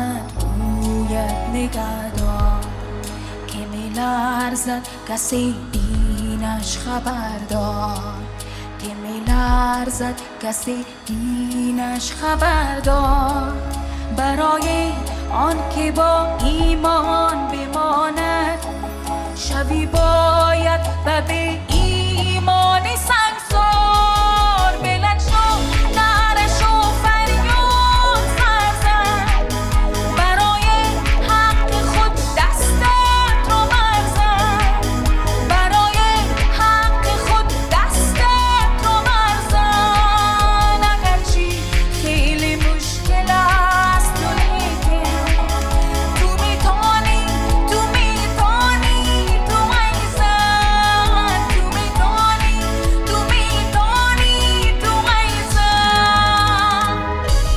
من گوید نگهدار که میلرزد کسی دینش خبردار که میلرزد کسی دینش خبردار برای آن که با ایمان بماند شبی باید و به ایمان سنگسار بلند شو نعرش و فریاد سرزن برای حق خود دستت رو برزن برای حق خود دستت رو برزن اگرچه خیلی مشکل است لیکن تو میتونی تو میتونی تو عزیزم تو میتونی تو میتونی تو عزیزم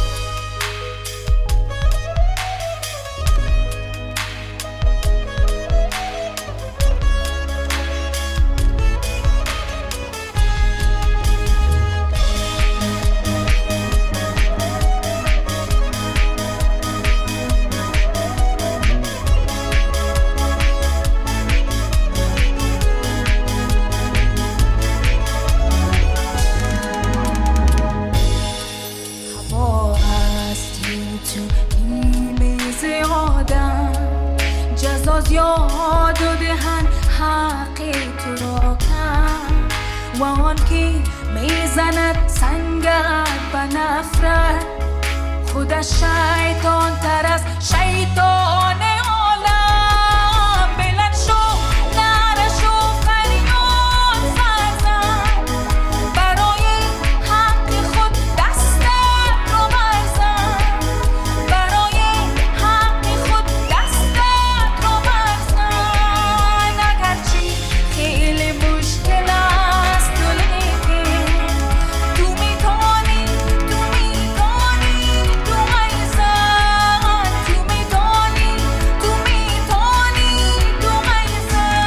هوا هستی تو میز آدم جزا زیاد و دهن حق تو را کم و آن که میزند سنگر و نفرت خودش شیطان تر از شیطان عالم بلند شو نعرش و فریاد سرزن برای حق خود دستت رو برزن برای حق خود دستت رو برزن اگرچه خیلی مشکل است لیکن تو میتونی تو میتونی تو عزیزم تو میتونی تو میتونی تو عزیزم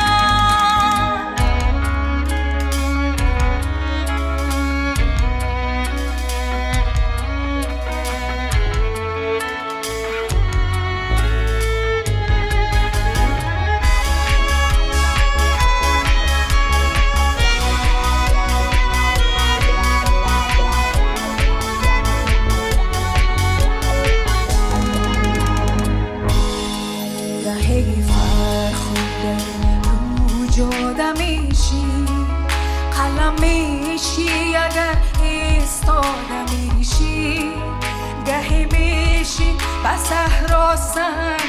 گهی فرخنده رو جاده میشی قلم میشی اگر ایستاده میشی گهی میشی به صحرا سنگ